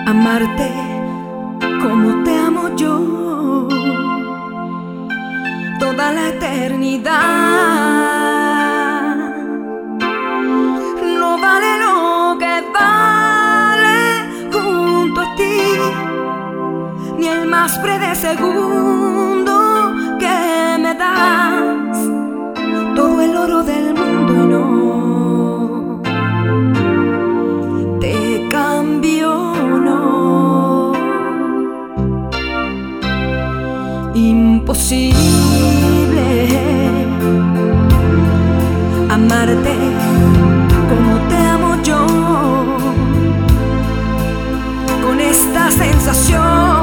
amarte como te amo yo toda la eternidad. No vale lo que vale junto a ti, ni el más breve segundo que me das todo el oro del mundo y no te cambio, no. Imposible amarte como te amo yo, con esta sensación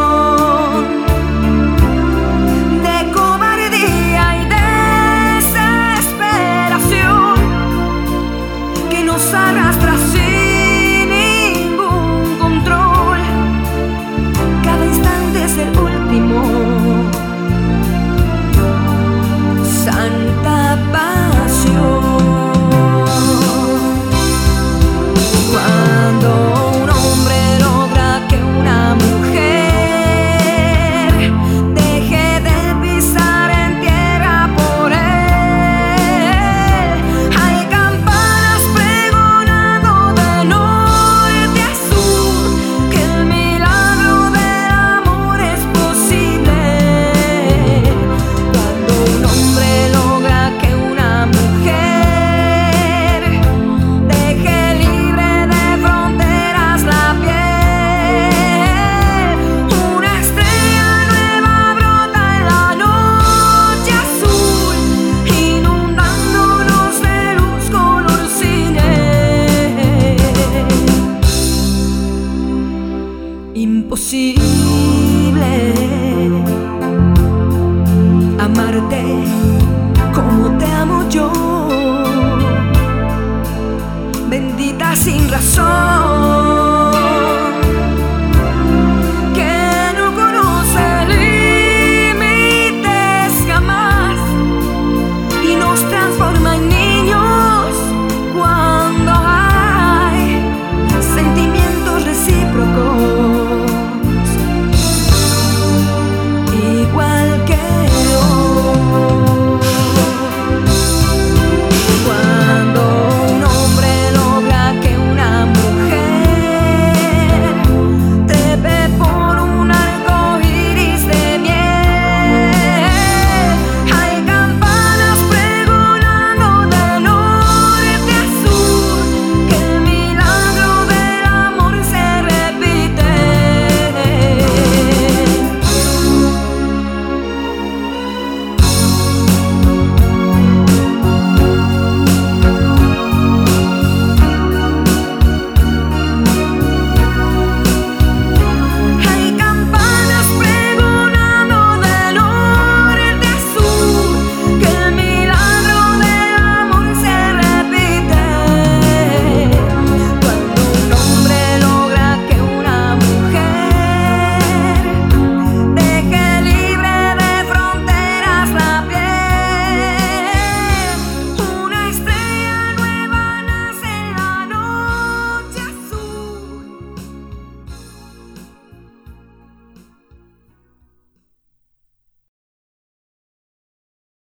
arrastra sin ningún control. Cada instante es el último. Santa pasión. Cuando un hombre logra que una mujer deje de pisar en tierra por él, imposible amarte como te amo yo, bendita sin razón.